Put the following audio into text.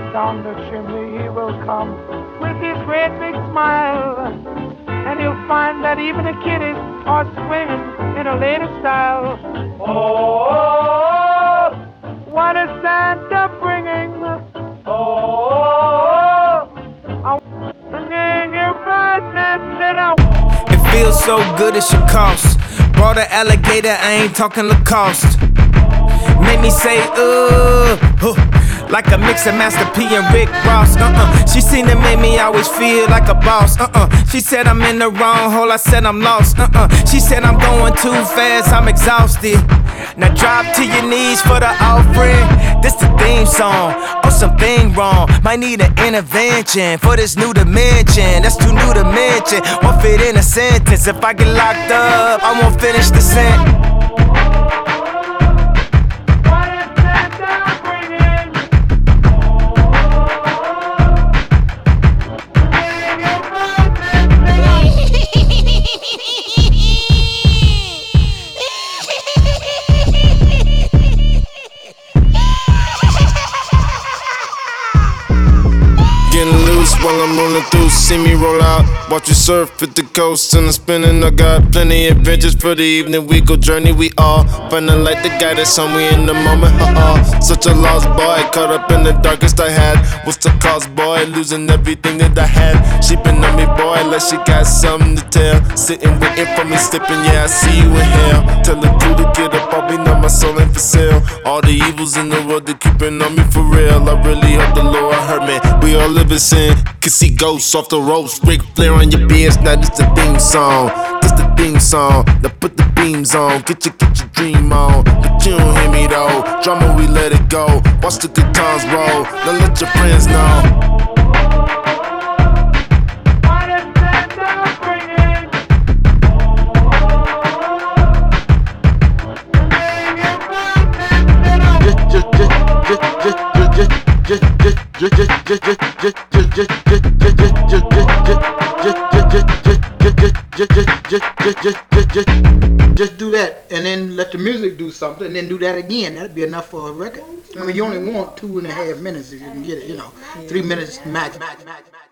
Down the chimney he will come with his great big smile, and he'll find that even the kiddies are swinging in a lady style. Oh, what is Santa bringing? Oh, I'm bringing you presents that I. It feels so good it should cost. Brought an alligator, I ain't talking Lacoste. Made me say, like a mix of Master P and Rick Ross. She seen it, made me always feel like a boss. She said I'm in the wrong hole, I said I'm lost. She said I'm going too fast, I'm exhausted. Now drop to your knees for the offering. This the theme song, or something wrong. Might need an intervention for this new dimension. That's too new to mention, won't fit in a sentence. If I get locked up, I won't finish the sentence. Getting loose while I'm rolling through, see me roll out. Watch you surf at the coast and I'm spinning. I got plenty adventures for the evening. We go journey, we all feeling like the guy that's on me in the moment. Such a lost boy, caught up in the darkest I had. What's the cost, boy? Losing everything that I had. She been on me, boy, like she got something to tell. Sitting waiting for me, slipping, yeah, I see you in hell. Tell the crew to get up, I'll be now my soul ain't for sale. All the evils in the world, they keeping on me for real. I really hope the Lord heard me. We all live in sin, can see ghosts off the ropes. Ric Flair on your beers, now this the theme song. This the theme song, now put the beams on. Get your dream on, but you don't hear me though. Drama, we let it go, watch the good times roll. Now let your friends know. Just do that, and then let the music do something, and then do that again. That'd be enough for a record. I mean, you only want 2.5 minutes if you can get it, 3 minutes max.